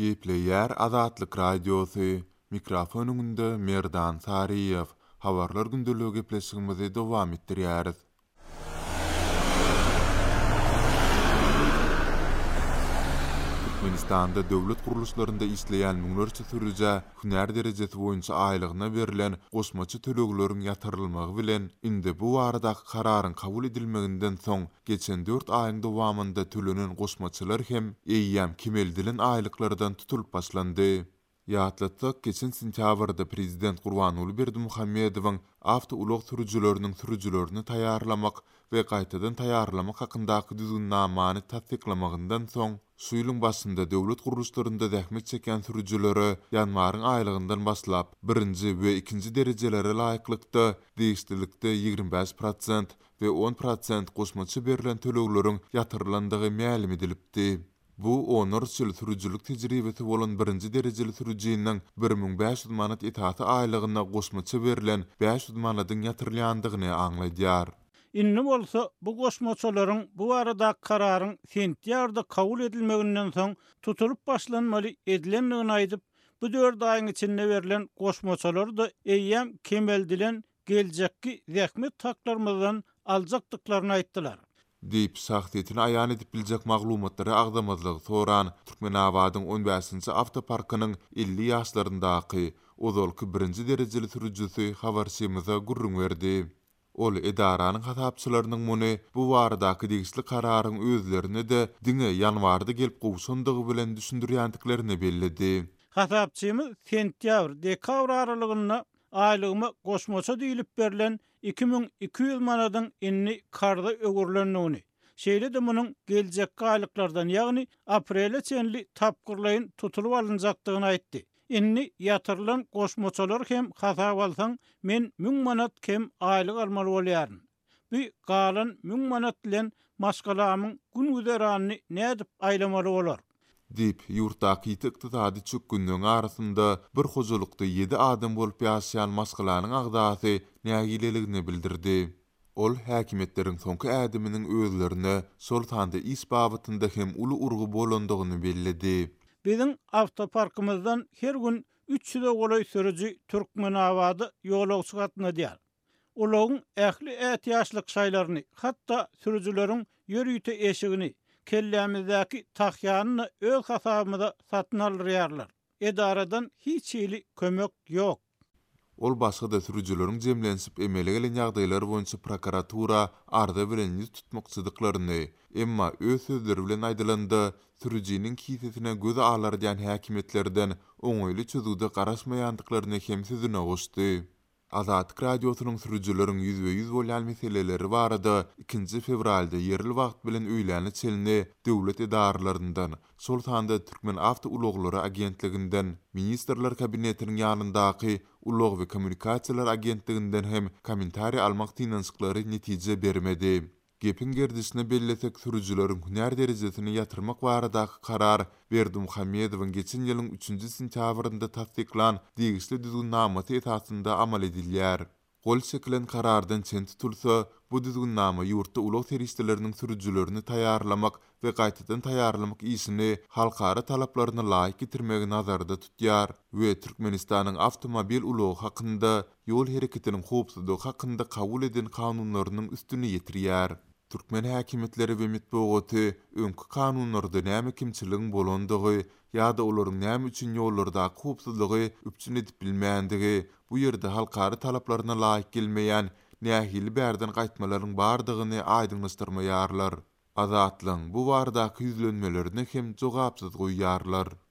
Gepleyer Azatlyk Radiosu, mikrofonunda Merdan Sariyev, habarlar gündölügi gepleşigimizi dowam etdirýäris. Türkmenistanda döwlet guruluşlarynda işleýän müňlerçe sürüje hünär derejesi boýunça aýlygyna berilen goşmaçy töleglerin ýatyrylmagy bilen indi bu baradaky kararyn kabul edilmeginden soň geçen 4 aýyň dowamında төлenen goşmaçylar hem eýýäm kemeldilen aýlyklardan tutulup başlandy. Ýatlatsak, geçen sentýabrda Prezident Gurbanuly Berdimuhammedowyň awto ulug sürüjileriniň sürüjilerini taýýarlamak we gaýtadan taýýarlamak hakyndaky düzgünnamany tasdiqlamagyndan soň şu ýylyň başynda döwlet guruluşlarynda zähmet çeken sürüjilere ýanwaryň aýlygyndan başlap 1-nji we 2-nji derejelere laýyklykda diýişdilikde 25% we 10% goşmaçy berilen tölegleriň ýatyrlandygy ma'lum edilipdi. Bu 10 ýyl sürüjilik tejribesi bolan 1-nji derejeli sürüjiniň 1500 manat etaty aýlygyna goşmaçy berilen 500 manatyň ýatyrlandygyny aňlaýdýar. Inni bolsa bu goşmaçylaryň bu arada kararyň sentýarda kabul edilmeginden soň tutulup başlanmaly edilenligini aýdyp, bu 4 aýyň içinde berilen goşmaçylar da eýýäm kemeldilen geljekki zähmet haklarymyzdan aljakdyklaryny aýtdylar. Diýip saxtetini aýan edip biljek maglumatlary agdamazlygy soran Türkmenabadyň 15-nji awtoparkynyň 50 ýaşlaryndaky ozalky 1-nji derejeli sürüjisi habarçymyza gurrun berdi. Ol edaranyň hatapçylarynyň muny bu baradaky degişli kararyň özlerini de diňe ýanwarda gelip gowşandygy bilen düşündirýändiklerini bellidi. Hatapçymyz sentýabr-dekabr aralygyna aýlygyma goşmaça diýilip berilen 2200 manadyň inni karda ögürlenýäni, şeýle de munyň geljekki aýlyklardan ýagny aprele çenli tapgyrlaýyn tutulup alynjakdygyny aýtdy. Inni ýatyrylan goşmaçalar hem hasap alsaň men 1000 manat kem aýlyk almaly bolýaryn. Bu galan 1000 manat bilen maşgalamyň gün güzeranyny nädip aýlamaly bolar? Diýip ýurtdaky ykdysady çökgündiň arasynda bir hojulukda 7 adam bolup ýaşaýan maşgalanyň agdasy nägileligini bildirdi. Ol häkimetleriň soňky ädiminiň özlerine şol tanda iş babynda hem uly urgu bolandygyny bellidi. Bizim awtoparkymyzdan her gün 300 golay sürüji Türkmenabady ýolagçy gatnaýar. Olaryň ähli ähtiýaçlyk şaýlaryny, hatda sürüjileriň ýörüýte eşigini, kellämizdäki tahyanyny öz hasabymyza satyn alýarlar. Edaradan hiç ýyly kömek ýok. Ol başga da sürüjileriň jemlensip emele gelen ýagdaýlar boýunça prokuratura arda bilen ýüz tutmakçydyklaryny, emma öz sözleri bilen aýdylanda sürüjiniň kisesine göz alar diýen häkimetlerden oňoýly çözüde garaşmaýandyklaryny hem sözüne goşdy. Azatlyk Radiosynyň sürüjileriň 100% bolýan meseleleri barada 2 fevralda yerli wagt bilen öýläni çelini döwlet edarlaryndan, şol sanda Türkmen Awto Ulaglary agentliginden, Ministrler Kabinetiniň ýanyndaky Ulag we Kommunikasiýalar agentliginden hem kommentari almak tynançyklary netije bermedi. Gepin gerdisine bellesek sürüjileriň hünär derejesini ýatyrmak baradaky karar Berdimuhammedowyň geçen ýylyň 3-nji sentýabrynda tasdiklan degişli düzgünnamaty esasynda amal edilýär. Gol çekilen karardan çen tutulsa, bu düzgünnama ýurtda ulag teristleriniň sürüjilerini taýýarlamak we gaýtadan taýýarlamak işini halkara talaplaryna laýyk getirmegi nazarda tutýar we Türkmenistanyň awtomobil ulagy hakynda ýol hereketiniň howpsuzlygy hakynda kabul eden kanunlarynyň üstüne ýetirýär. Türkmen häkimetleri we mitbugaty öňkü kanunlarda näme kimçiligiň bolandygy ýa-da olaryň näme üçin ýollarda howpsuzlygy üpçün edip bilmäändigi, bu ýerde halkara talaplaryna laýyk gelmeýän nähili bärden gaýtmalaryň bardygyny aýdynlaşdyrmaýarlar. Azatlyň bu baradaky ýüzlenmelerini hem jogapsyz goýýarlar.